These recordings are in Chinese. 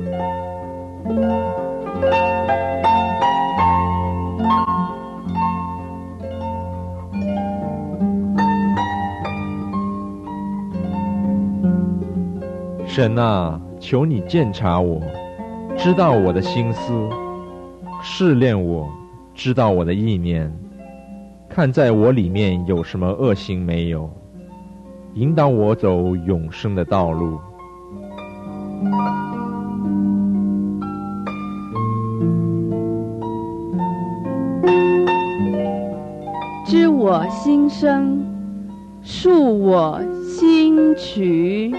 神啊，求你鉴察我，知道我的心思，试炼我，知道我的意念，看在我里面有什么恶行没有，引导我走永生的道路。 知我心声，述我心曲。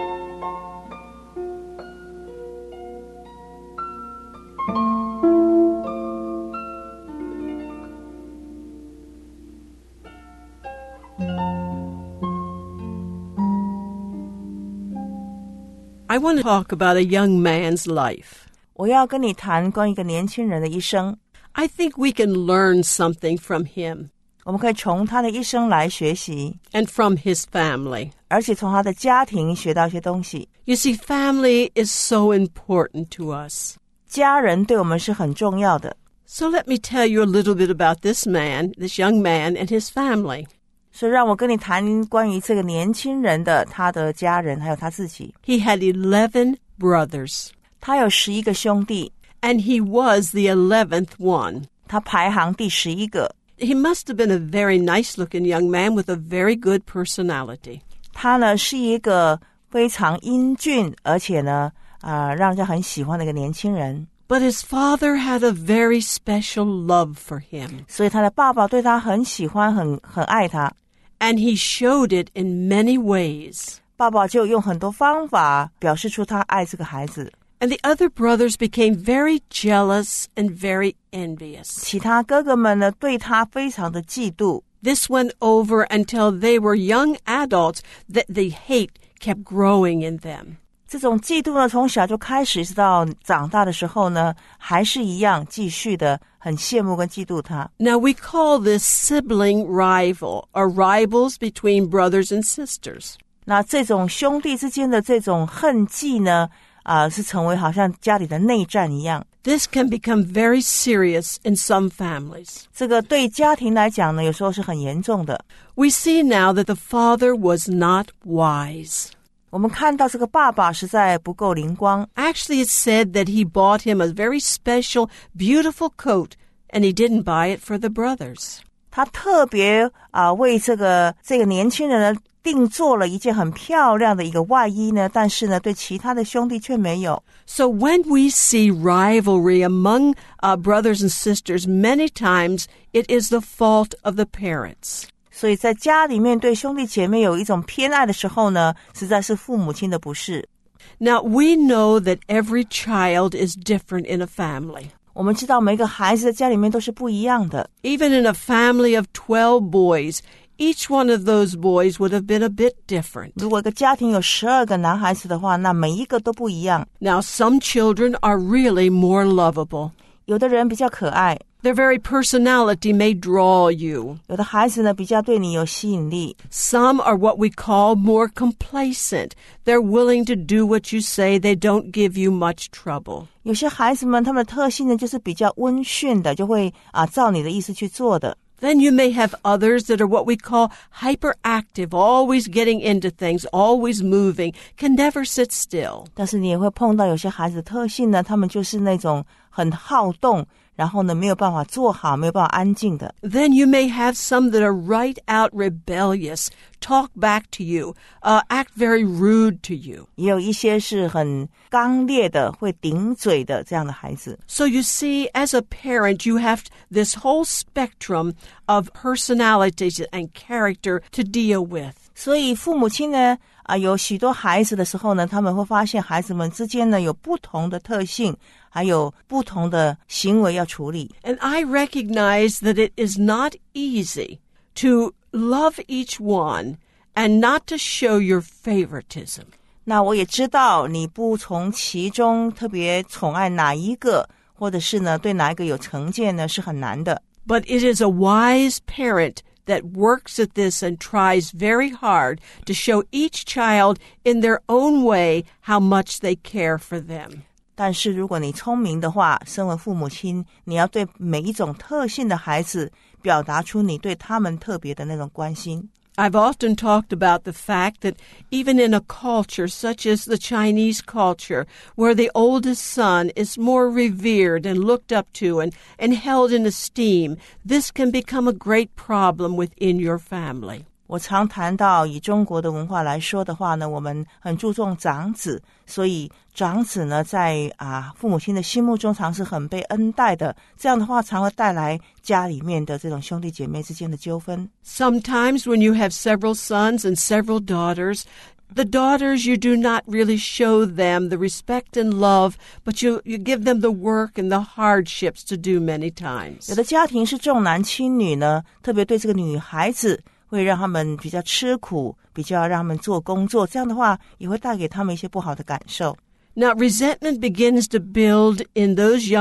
I want to talk about a young man's life. 我要跟你谈关于一个年轻人的一生。 I think we can learn something from him. 我们可以从他的一生来学习 and from his family. 而且从他的家庭学到一些东西。 You see, family is so important to us. 家人对我们是很重要的。 So let me tell you a little bit about this young man and his family. 所以让我跟你谈关于这个年轻人的他的家人还有他自己。 He had 11 brothers. 他有11个兄弟 And he was the 11th one. 他排行第11个。 He must have been a very nice-looking young man with a very good personality. 他呢是一个非常英俊而且呢让人家很喜欢的一个年轻人。 But his father had a very special love for him. 所以他的爸爸对他很喜欢很爱他。 And he showed it in many ways. 爸爸就用很多方法表示出他爱这个孩子。 And the other brothers became very jealous and very envious. 其他哥哥们呢对他非常的嫉妒。 This went over until they were young adults, that the hate kept growing in them. 这种嫉妒呢从小就开始，直到长大的时候呢还是一样继续的很羡慕跟嫉妒他。 Now we call this sibling rival, or rivals between brothers and sisters. 那这种兄弟之间的这种恨忌呢是成为好像家里的内战一样。 This can become very serious in some families. 这个对家庭来讲呢有时候是很严重的。 We see now that the father was not wise. 我们看到这个爸爸实在不够灵光。 Actually, it's said that he bought him a very special, beautiful coat, and he didn't buy it for the brothers. 他特别为这个年轻人呢定做了一件很漂亮的一个外衣呢，但是呢对其他的兄弟却没有。 So when we see rivalry among brothers and sisters, many times it is the fault of the parents. 所以在家里面对兄弟姐妹有一种偏爱的时候呢，实在是父母亲的不是。 Now, we know that every child is different in a family. 我们知道每个孩子在家里面都是不一样的。 Even in a family of 12 boys, each one of those boys would have been a bit different. 如果一个家庭有12个男孩子的话，那每一个都不一样。 Now, some children are really more lovable. 有的人比较可爱， Their very personality may draw you. 有的孩子呢比较对你有吸引力。 Some are what we call more complacent. They're willing to do what you say. They don't give you much trouble. 有些孩子们他们的特性呢就是比较温驯的，就会照你的意思去做的。 Then you may have others that are what we call hyperactive, always getting into things, always moving, can never sit still. 但是你也会碰到有些孩子的特性呢，他们就是那种很好动，然后呢没有办法坐好，没有办法安静的。 Then you may have some that are right out rebellious, talk back to you, act very rude to you. 也有一些是很刚烈的，会顶嘴的这样的孩子。 So you see, as a parent, you have this whole spectrum of personalities and character to deal with. 所以父母亲呢有许多孩子的时候呢，他们会发现孩子们之间呢有不同的特性，还有不同的行为要处理。 And I recognize that it is not easy to love each one and not to show your favoritism. 那我也知道你不从其中特别宠爱哪一个，或者是呢对哪一个有成见呢，是很难的。 But it is a wise parent that works at this and tries very hard to show each child in their own way how much they care for them. 但是如果你聪明的话，身为父母亲，你要对每一种特性的孩子表达出你对他们特别的那种关心。 I've often talked about the fact that even in a culture such as the Chinese culture, where the oldest son is more revered and looked up to and held in esteem, this can become a great problem within your family. 我常谈到以中国的文化来说的话呢，我们很注重长子，所以长子呢在父母亲的心目中常是很被恩待的，这样的话常会带来家里面的这种兄弟姐妹之间的纠纷。 Sometimes when you have several sons and several daughters, the daughters, you do not really show them the respect and love, but you give them the work and the hardships to do many times. 有的家庭是重男轻女呢，特别对这个女孩子会让他们比较吃苦，比较让他们做工作，这样的话也会带给他们一些不好的感受。 Now, resentment begins to build in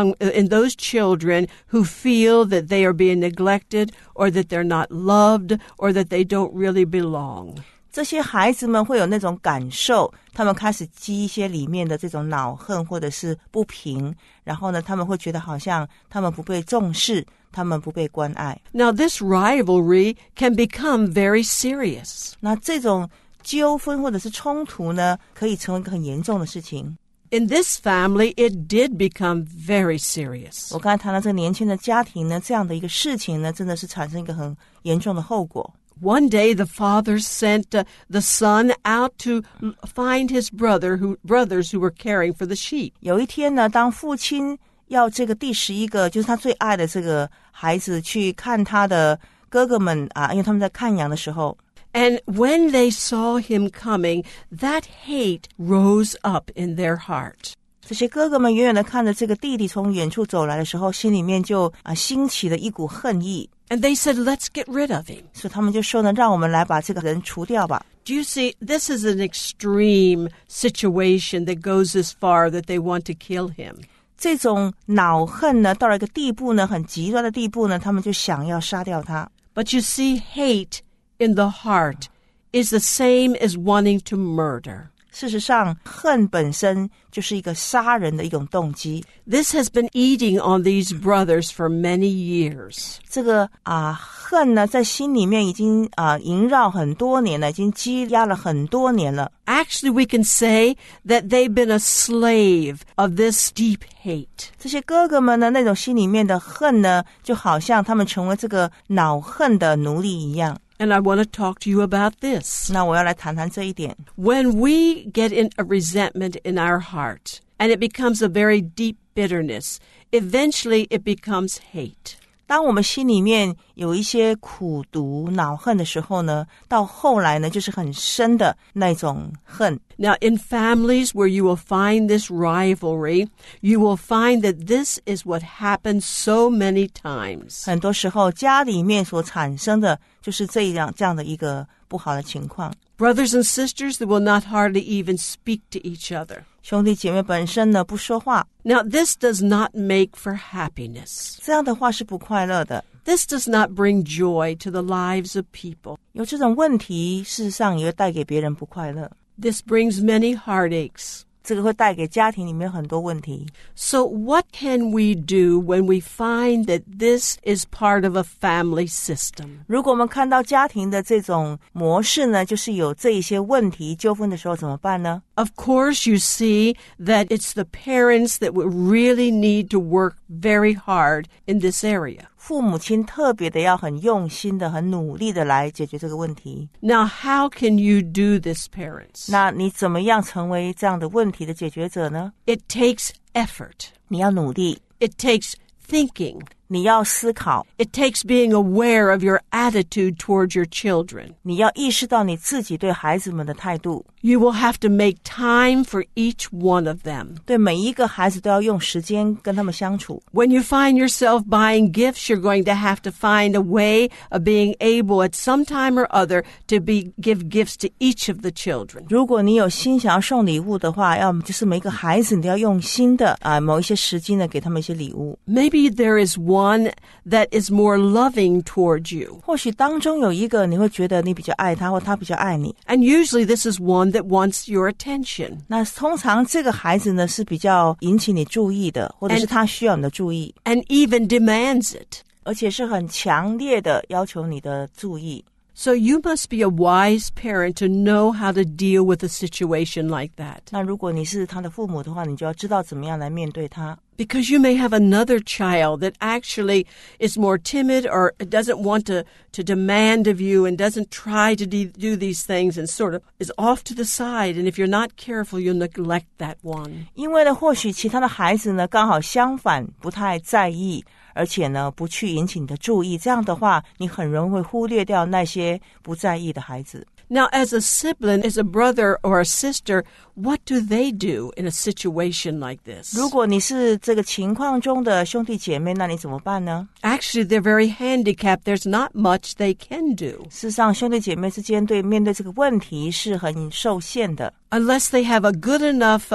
those children who feel that they are being neglected or that they're not loved or that they don't really belong. 这些孩子们会有那种感受，他们开始积一些里面的这种恼恨或者是不平，然后呢，他们会觉得好像他们不被重视，他们不被关爱。 Now, this rivalry can become very serious. 那这种纠纷或者是冲突呢，可以成为一个很严重的事情。 In this family, it did become very serious. 我刚才谈到这个年轻的家庭呢，这样的一个事情呢，真的是产生一个很严重的后果。 One day, the father sent the son out to find his brothers who were caring for the sheep. 有一天呢，当父亲要这个第11个，就是他最爱的这个孩子去看他的哥哥们因为他们在看羊的时候。 And when they saw him coming, that hate rose up in their heart. 这些哥哥们远远的看着这个弟弟从远处走来的时候，心里面就兴起了一股恨意。 And they said, let's get rid of him. 所以他们就说呢，让我们来把这个人除掉吧。 Do you see, this is an extreme situation that goes as far that they want to kill him. 这种恼恨呢，到了一个地步呢，很极端的地步呢，他们就想要杀掉他。 But you see, hate in the heart is the same as wanting to murder. 事实上，恨本身就是一个杀人的一种动机。 This has been eating on these brothers for many years. 这个恨呢，在心里面已经萦绕很多年了，已经积压了很多年了。 Actually, we can say that they've been a slave of this deep hate. 这些哥哥们呢，那种心里面的恨呢，就好像他们成为这个恼恨的奴隶一样。 And I want to talk to you about this. 那我要来谈谈这一点。 When we get in a resentment in our heart, and it becomes a very deep bitterness, eventually it becomes hate. 当我们心里面有一些苦毒、恼恨的时候呢，到后来呢，就是很深的那种恨。 Now, in families where you will find this rivalry, you will find that this is what happens so many times. 很多时候，家里面所产生的就是这样的一个不好的情况。 Brothers and sisters that will not hardly even speak to each other. 兄弟姐妹本身呢不说话， Now, this does not make for happiness. 这样的话是不快乐的。 This does not bring joy to the lives of people. 有这种问题，事实上也会带给别人不快乐。 This brings many heartaches. 这个会带给家庭里面很多问题。 So what can we do when we find that this is part of a family system? 如果我们看到家庭的这种模式呢，就是有这一些问题纠纷的时候怎么办呢？ Of course, you see that it's the parents that would really need to work very hard in this area. 父母亲特别的要很用心的、很努力的来解决这个问题。 Now, how can you do this, parents? 那你怎么样成为这样的问题的解决者呢？ It takes effort. 你要努力， It takes thinking. 你要思考， It takes being aware of your attitude towards your children. 你要意识到你自己对孩子们的态度。 You will have to make time for each one of them. 对每一个孩子都要用时间跟他们相处。 When you find yourself buying gifts, you're going to have to find a way of being able at some time or other to give gifts to each of the children. 如果你有心想要送礼物的话，要就是每个孩子你都要用心的某一些时机呢，给他们一些礼物。 Maybe there is one that is more loving towards you. 或许当中有一个你会觉得你比较爱他，或他比较爱你。 And usually this is one one that wants your attention. 那通常这个孩子呢是比较引起你注意的，或者是他需要你的注意， And even demands it. 而且是很强烈的要求你的注意。 So you must be a wise parent to know how to deal with a situation like that. 那如果你是他的父母的话，你就要知道怎么样来面对他。 Because you may have another child that actually is more timid or doesn't want to demand of you and doesn't try to do these things and sort of is off to the side. And if you're not careful, you'll neglect that one. 因为呢，或许其他的孩子呢刚好相反，不太在意，而且呢不去引起你的注意，这样的话，你很容易会忽略掉那些不在意的孩子。 Now, as a sibling, as a brother or a sister, what do they do in a situation like this? 如果你是这个情况中的兄弟姐妹，那你怎么办呢？ Actually, they're very handicapped. There's not much they can do. 事实上，兄弟姐妹之间面对这个问题是很受限的。 Unless they have a good enough,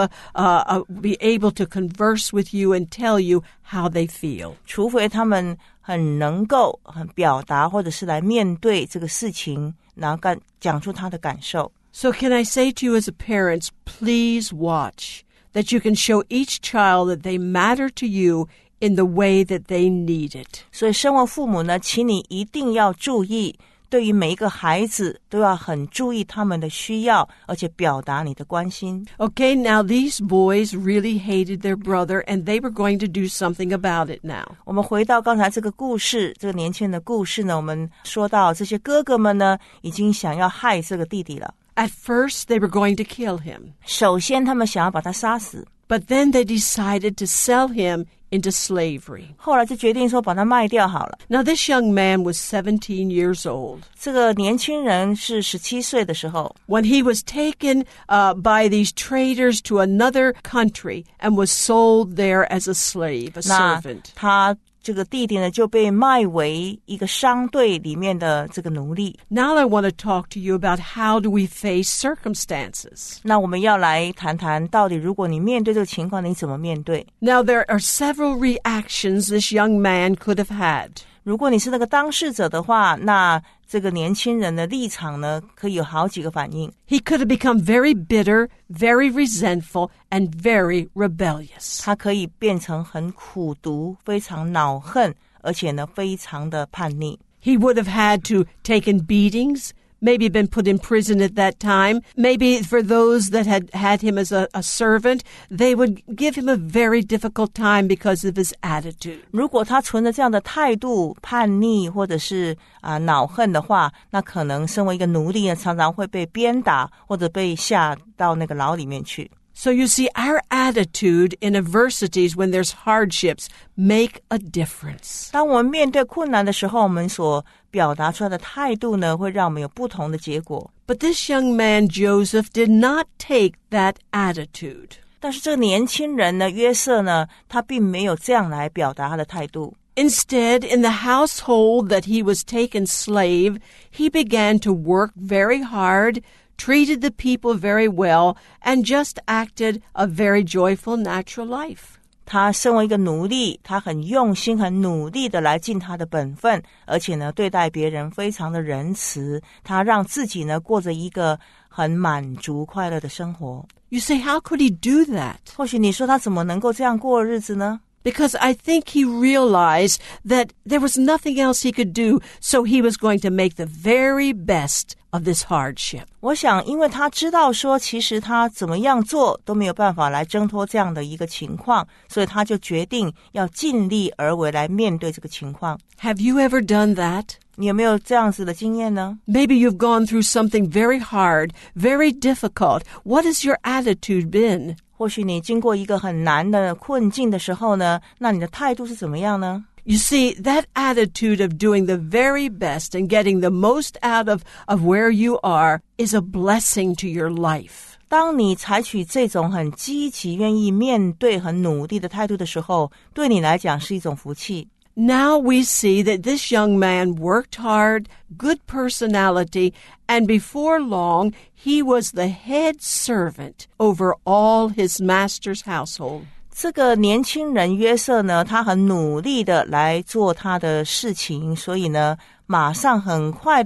be able to converse with you and tell you how they feel. 除非他们很能够很表达，或者是来面对这个事情，然后讲出他的感受。 So can I say to you as a parent, please watch that you can show each child that they matter to you in the way that they need it. 所以身为父母呢，请你一定要注意，对于每一个孩子都要很注意他们的需要，而且表达你的关心。 Okay, now these boys really hated their brother and they were going to do something about it now. 我们回到刚才这个故事，这个年轻人的故事呢，我们说到这些哥哥们呢，已经想要害这个弟弟了。 At first, they were going to kill him. 首先他们想要把他杀死， But then they decided to sell him into slavery. 后来就决定说把他卖掉好了。 Now, this young man was 17 years old. 这个年轻人是17岁的时候， When he was taken by these traders to another country and was sold there as a slave, a 那 servant. 他这个弟弟呢就被卖为一个商队里面的这个奴隶。 Now I want to talk to you about how do we face circumstances. 那我们要来谈谈，到底如果你面对这个情况，你怎么面对？ Now, there are several reactions this young man could have had. 如果你是那个当事者的话，那这个年轻人的立场呢，可以有好几个反应。 He could have become very bitter, very resentful, and very rebellious. 他可以变成很苦毒，非常恼恨，而且呢，非常的叛逆。 He would have had to taken beatings, maybe been put in prison at that time. Maybe for those that had him as a servant, they would give him a very difficult time because of his attitude. 如果他存着这样的态度，叛逆或者是恼恨的话，那可能身为一个奴隶呢，常常会被鞭打或者被下到那个牢里面去。 So you see, our attitude in adversities when there's hardships make a difference. 当我们面对困难的时候，我们所表达出来的态度呢，会让我们有不同的结果。 But this young man, Joseph, did not take that attitude. 但是这个年轻人呢，约瑟呢，他并没有这样来表达他的态度。 Instead, in the household that he was taken slave, he began to work very hard, treated the people very well, and just acted a very joyful, natural life. 他身为一个奴隶，他很用心、很努力的来尽他的本分，而且呢，对待别人非常的仁慈。他让自己呢过着一个很满足、快乐的生活。 You say, how could he do that? 或许你说他怎么能够这样过日子呢？ Because I think he realized that there was nothing else he could do, so he was going to make the very best of this hardship. 我想，因为他知道说，其实他怎么样做都没有办法来挣脱这样的一个情况，所以他就决定要尽力而为来面对这个情况。 Have you ever done that? 你有没有这样子的经验呢？ Maybe you've gone through something very hard, very difficult. What has your attitude been? 或许你经过一个很难的困境的时候呢，那你的态度是怎么样呢？ You see, that attitude of doing the very best and getting the most out of where you are is a blessing to your life. 当你采取这种很积极、愿意面对、很努力的态度的时候，对你来讲是一种福气。 Now we see that this young man worked hard, good personality, and before long, he was the head servant over all his master's household. 这个年轻人约瑟呢，他很努力的来做他的事情，所以呢，马上很快的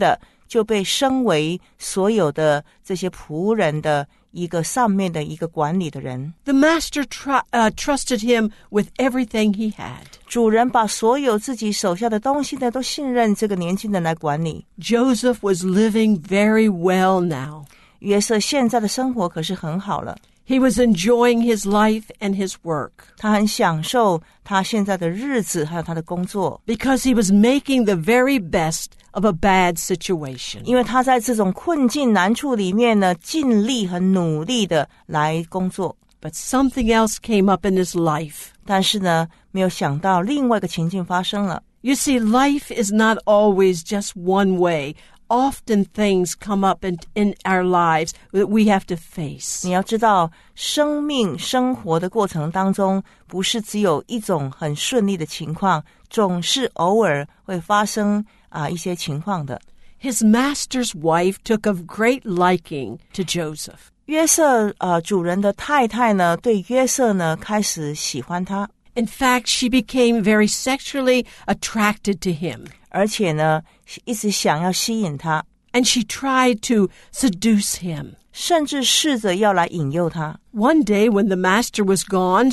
就被升为所有的这些仆人的一个上面的一个管理的人。 The master trusted him with everything he had. 主人把所有自己手下的东西呢都信任这个年轻人来管理。 Joseph was living very well now. 约瑟现在的生活可是很好了， He was enjoying his life and his work 他很享受他现在的日子还有他的工作， because he was making the very best of a bad situation. 因为他在这种困境难处里面呢尽力很努力的来工作。 But something else came up in his life. 但是呢没有想到另外一个情境发生了。 You see, life is not always just one way. Often things come up in our lives that we have to face. 你要知道生命生活的过程当中不是只有一种很顺利的情况，总是偶尔会发生一些情况的。 His master's wife took a great liking to Joseph. 约瑟主人的太太呢对约瑟呢开始喜欢他， In fact, she became very sexually attracted to him. 而且呢一直想要吸引他， And she tried to seduce him. 甚至试着要来引诱他。 One day when the master was gone,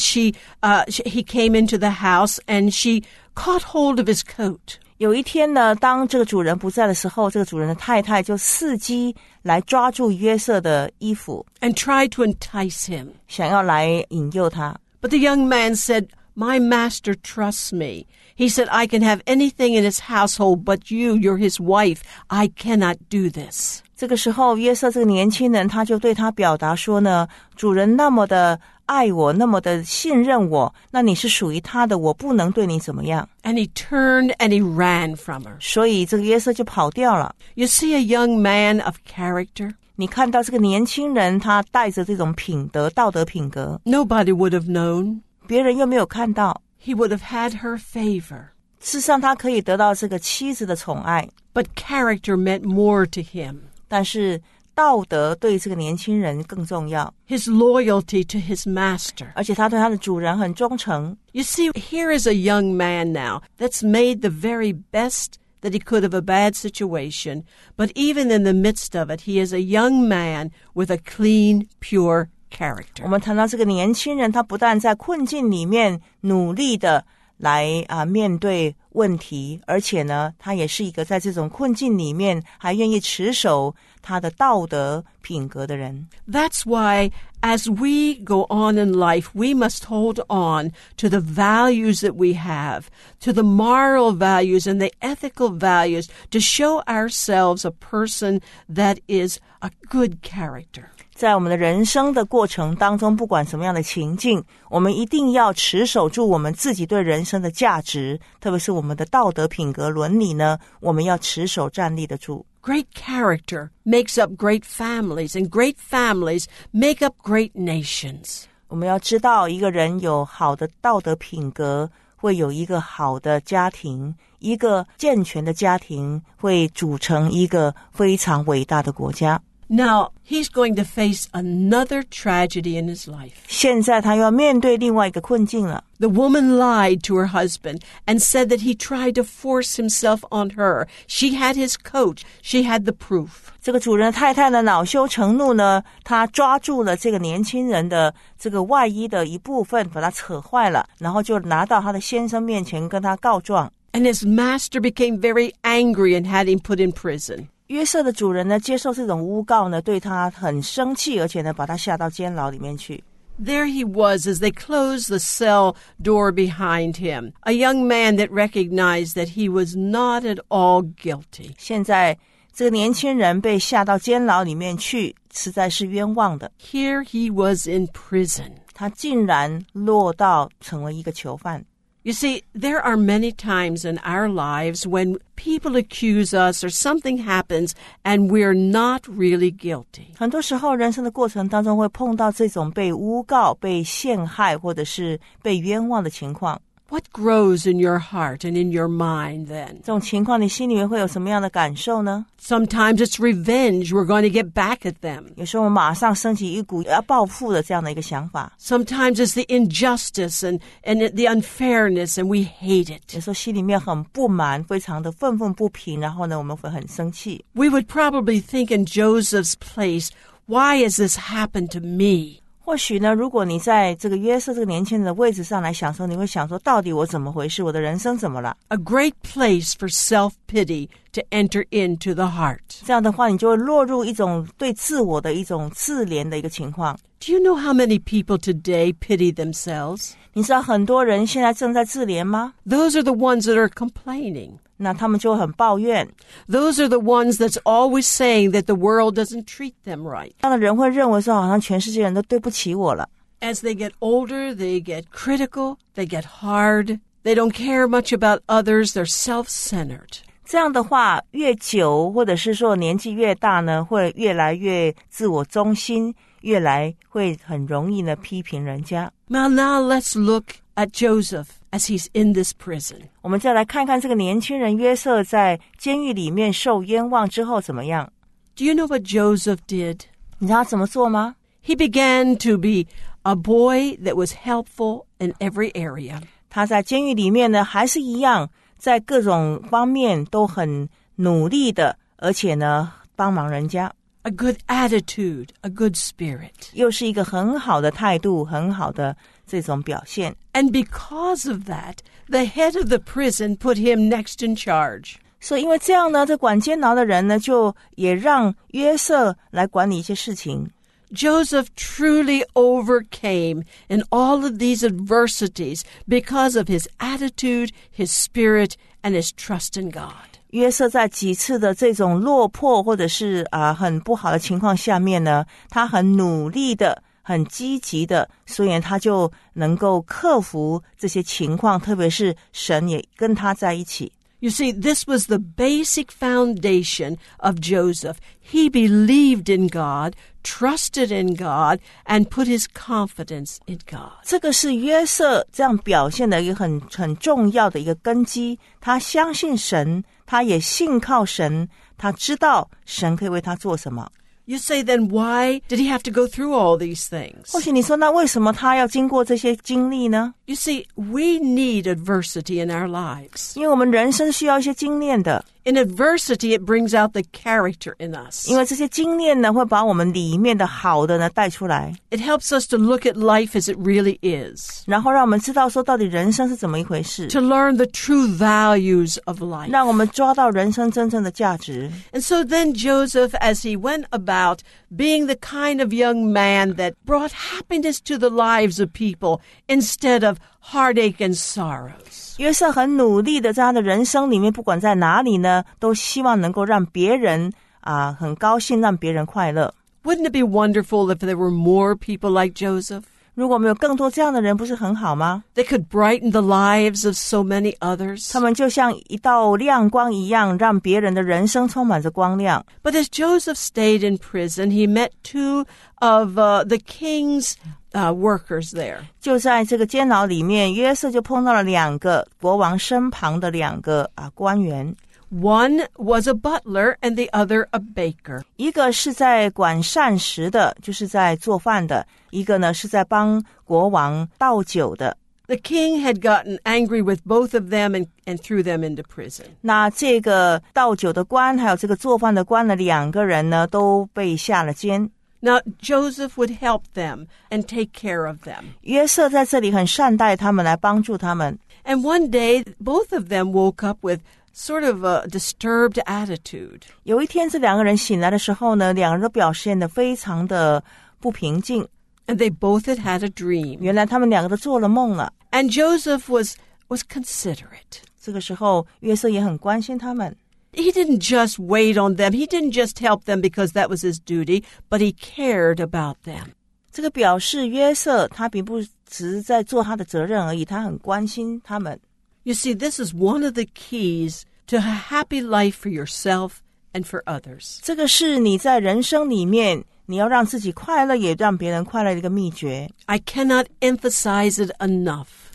he came into the house and she caught hold of his coat. 有一天呢，当这个主人不在的时候，这个主人的太太就伺机来抓住约瑟的衣服， And tried to entice him. 想要来引诱他。 But the young man said, My master trusts me. He said, I can have anything in his household, but you're his wife. I cannot do this. 这个时候约瑟这个年轻人他就对他表达说呢，主人那么的爱我，那么的信任我，那你是属于他的，我不能对你怎么样。 And he turned and he ran from her. 所以这个约瑟就跑掉了。 You see a young man of character? 你看到这个年轻人他带着这种品德道德品格， Nobody would have known. 别人又没有看到， He would have had her favor. 事实上他可以得到这个妻子的宠爱， But character meant more to him. 但是道德对这个年轻人更重要， His loyalty to his master. 而且他对他的主人很忠诚。 You see, here is a young man now that's made the very best that he could of a bad situation, but even in the midst of it, he is a young man with a clean, pure character. 我们谈到这个年轻人，他不但在困境里面努力的来面对问题，而且呢他也是一个在这种困境里面还愿意持守他的道德品格的人。 That's why as we go on in life, we must hold on to the values that we have, to the moral values and the ethical values to show ourselves a person that is a good character. 在我们的人生的过程当中，不管什么样的情境，我们一定要持守住我们自己对人生的价值，特别是我们的道德品格伦理呢，我们要持守站立得住。 Great character makes up great families, and great families make up great nations. 我们要知道，一个人有好的道德品格，会有一个好的家庭，一个健全的家庭会组成一个非常伟大的国家。 Now, he's going to face another tragedy in his life. 现在他要面对另外一个困境了。 The woman lied to her husband and said that he tried to force himself on her. She had his coat. She had the proof. 这个主人的太太呢，恼羞成怒呢，她抓住了这个年轻人的这个外衣的一部分，把它扯坏了，然后就拿到他的先生面前跟他告状。 And his master became very angry and had him put in prison. 约瑟的主人呢，接受这种诬告呢，对他很生气，而且呢，把他下到监牢里面去。 There he was as they closed the cell door behind him, a young man that recognized that he was not at all guilty. 现在这个年轻人被下到监牢里面去，实在是冤枉的。 Here he was in prison. 他竟然落到成为一个囚犯。 You see, there are many times in our lives when people accuse us or something happens and we're not really guilty. 很多时候人生的过程当中会碰到这种被诬告、被陷害或者是被冤枉的情况。 What grows in your heart and in your mind then? 这种情况你心里面会有什么样的感受呢？ Sometimes it's revenge. We're going to get back at them. 有时候我们马上升起一股要报复的这样的一个想法， Sometimes it's the injustice and the unfairness, and we hate 有 it. 时候心里面很不满，非常的愤愤不平，然后呢我们会很生气。 We would probably think in Joseph's place, why has this happened to me? 或许呢，如果你在这个约瑟这个年轻人的位置上来想说，你会想说，到底我怎么回事？我的人生怎么了？ A great place for self-pity to enter into the heart. 这样的话，你就会落入一种对自我的一种自怜的一个情况。 Do you know how many people today pity themselves? 你知道很多人现在正在自怜吗？ Those are the ones that are complaining. 那他们就会很抱怨。 Those are the ones that's always saying that the world doesn't treat them right. 这样的人会认为说，好像全世界人都对不起我了。 As they get older, they get critical, they get hard, they don't care much about others, they're self-centered. 这样的话，越久或者是说年纪越大呢，会越来越自我中心，越来会很容易呢批评人家。 Now let's look at Joseph as he's in this prison. 我们再来看看这个年轻人约瑟在监狱里面受冤枉之后怎么样。 Do you know what Joseph did? 你知道他怎么做吗？ He began to be a boy that was helpful in every area. 他在监狱里面呢，还是一样，在各种方面都很努力的，而且呢，帮忙人家。 A good attitude, a good spirit. 又是一个很好的态度，很好的这种表现。 And because of that, the head of the prison put him next in charge. 所以因为这样呢，这管监牢的人呢，就也让约瑟来管理一些事情。 Joseph truly overcame in all of these adversities because of his attitude, his spirit, and his trust in God. 约瑟在几次的这种落魄或者是很不好的情况下面呢，他很努力的，很积极的，所以他就能够克服这些情况，特别是神也跟他在一起。 You see, this was the basic foundation of Joseph. He believed in God, trusted in God, and put his confidence in God. 这个是约瑟这样表现的一个很重要的一个根基。他相信神，他也信靠神，他知道神可以为他做什么。 You say, then why did he have to go through all these things? 或许你说，那为什么他要经过这些经历呢？ You see, we need adversity in our lives. 因为我们人生需要一些经验的。 In adversity, it brings out the character in us. 因为这些经验呢，会把我们里面的好的呢带出来， It helps us to look at life as it really is, 然后让我们知道说到底人生是怎么一回事， to learn the true values of life. 让我们抓到人生真正的价值。 And so then Joseph, as he went about being the kind of young man that brought happiness to the lives of people instead of heartache and sorrows. 约瑟很努力的在他的人生里面，不管在哪里呢，都希望能够让别人很高兴，让别人快乐。 Wouldn't it be wonderful if there were more people like Joseph? 如果我们有更多这样的人，不是很好吗？ They could brighten the lives of so many others. 他们就像一道亮光一样，让别人的人生充满着光亮。 But as Joseph stayed in prison, he met two of the king's workers there. 就在这个监牢里面，约瑟就碰到了两个国王身旁的两个官员。 One was a butler and the other a baker. 一个是在管膳食的，就是在做饭的；一个呢是在帮国王倒酒的。 The king had gotten angry with both of them and threw them into prison. 那这个倒酒的官还有这个做饭的官呢，两个人呢都被下了监。 Now, Joseph would help them and take care of them. 约瑟在这里很善待他们，来帮助他们。 And one day, both of them woke up with sort of a disturbed attitude. 有一天，这两个人醒来的时候呢，两个人都表现得非常的不平静。 And they both had a dream. 原来他们两个都做了梦了。 And Joseph was considerate. 这个时候，约瑟也很关心他们。 He didn't just wait on them. He didn't just help them because that was his duty, but he cared about them. 这个表示约瑟他并不只是在做他的责任而已，他很关心他们。 You see, this is one of the keys to a happy life for yourself and for others. 这个是你在人生里面，你要让自己快乐，也让别人快乐的一个秘诀。 I cannot emphasize it enough.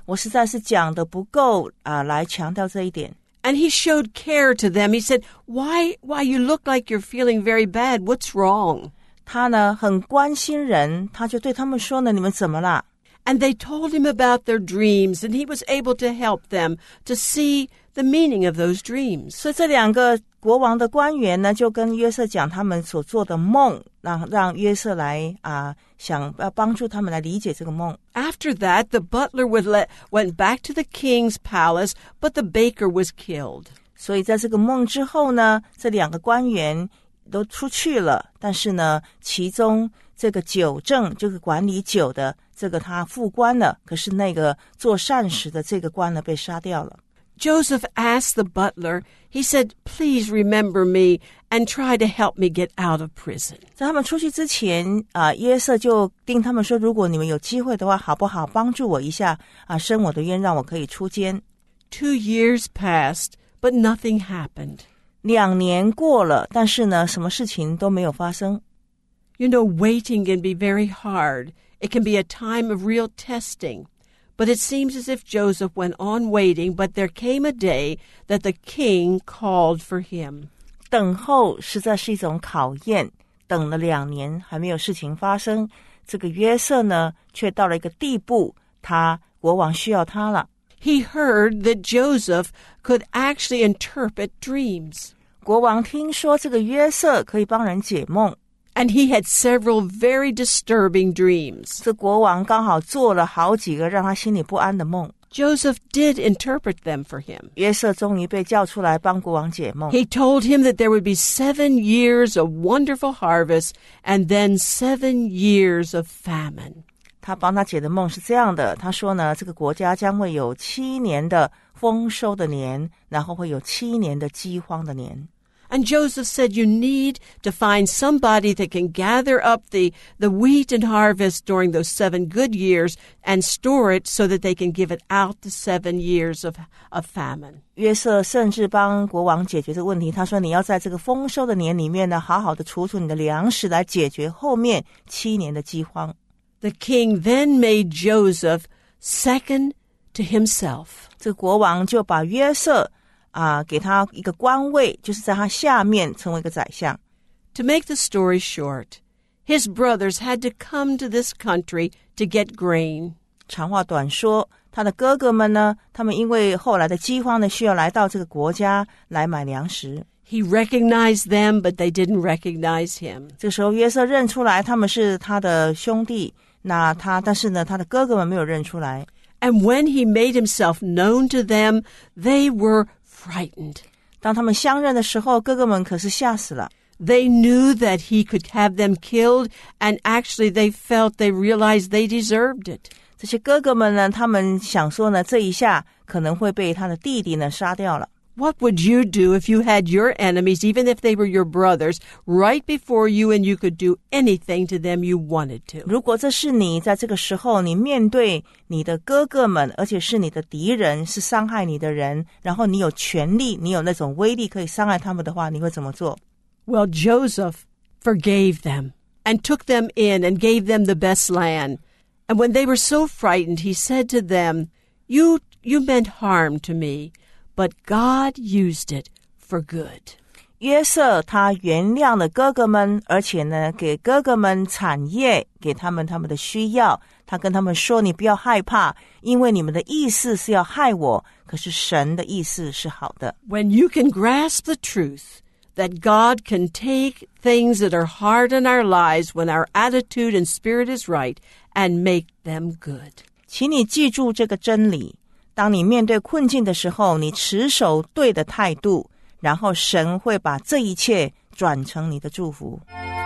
我实在是讲的不够来强调这一点。 And he showed care to them. He said, Why, you look like you're feeling very bad. What's wrong? 他呢很关心人，他就对他们说呢，你们怎么了？ And they told him about their dreams, and he was able to help them to see the meaning of those dreams. 所以这两个国王的官员呢，就跟约瑟讲他们所做的梦，让约瑟来想要帮助他们来理解这个梦。 After that, the butler went back to the king's palace, but the baker was killed. 所以在这个梦之后呢，这两个官员都出去了，但是呢，其中这个酒政，这个管理酒的这个他副官了，可是那个做善事的这个官呢被杀掉了。 Joseph asked the butler, he said, Please remember me and try to help me get out of prison. 在他们出去之前约瑟就叮他们说，如果你们有机会的话，好不好帮助我一下伸我的冤，让我可以出监。 2 years passed, but nothing happened. 2年过了，但是呢，什么事情都没有发生。 You know, waiting can be very hard. It can be a time of real testing. But it seems as if Joseph went on waiting, but there came a day that the king called for him. 等候实在是一种考验，等了2年还没有事情发生，这个约瑟呢，却到了一个地步，国王需要他了。 He heard that Joseph could actually interpret dreams. 国王听说这个约瑟可以帮人解梦， And he had several very disturbing dreams. 这国王刚好做了好几个让他心里不安的梦。 Joseph did interpret them for him. 约瑟终于被叫出来帮国王解梦。 He told him that there would be 7 years of wonderful harvest and then 7 years of famine. 他帮他解的梦是这样的，他说呢，这个国家将会有7年的丰收的年，然后会有7年的饥荒的年。 And Joseph said, you need to find somebody that can gather up the wheat and harvest during those 7 good years and store it so that they can give it out the 7 years of famine. 约瑟甚至帮国王解决这个问题，他说你要在这个丰收的年里面呢，好好的储存你的粮食，来解决后面7年的饥荒。 The king then made Joseph second to himself. 这个国王就把约瑟给他一个官位，就是在他下面成为一个宰相。 To make the story short, his brothers had to come to this country to get grain. 长话短说，他的哥哥们呢，他们因为后来的饥荒呢，需要来到这个国家来买粮食。 He recognized them, but they didn't recognize him. 这时候约瑟认出来他们是他的兄弟，但是呢，他的哥哥们没有认出来。 And when he made himself known to them, they were frightened. 当他们相认的时候，哥哥们可是吓死了。 They knew that he could have them killed, and actually they realized they deserved it. 这些哥哥们呢，他们想说呢，这一下可能会被他的弟弟呢杀掉了。 What would you do if you had your enemies, even if they were your brothers, right before you and you could do anything to them you wanted to? 如果这是你在这个时候，你面对你的哥哥们，而且是你的敌人，是伤害你的人，然后你有权力，你有那种威力可以伤害他们的话，你会怎么做？ Well, Joseph forgave them and took them in and gave them the best land. And when they were so frightened, he said to them, You meant harm to me, but God used it for good. 约瑟他原谅了哥哥们，而且呢，给哥哥们产业，给他们的需要。他跟他们说，你不要害怕，因为你们的意思是要害我，可是神的意思是好的。 When you can grasp the truth that God can take things that are hard in our lives when our attitude and spirit is right and make them good. 请你记住这个真理，当你面对困境的时候，你持守对的态度，然后神会把这一切转成你的祝福。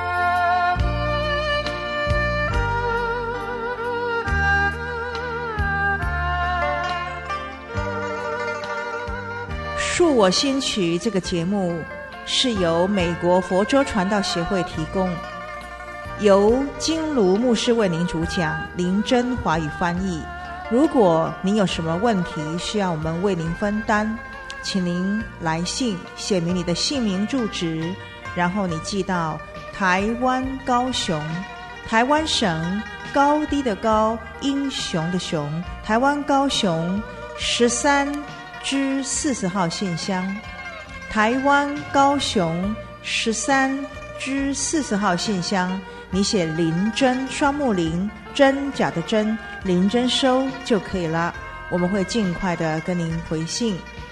恕我心曲这个节目是由美国佛州传道协会提供，由金卢牧师为您主讲，林真华语翻译。如果您有什么问题需要我们为您分担，请您来信写明你的姓名住址，然后你寄到台湾高雄台湾省高低的高，英雄的雄，台湾高雄13支40号信箱，台湾高雄13支40号信箱，你写林真，双木林，真假的真，林真收就可以了，我们会尽快的跟您回信。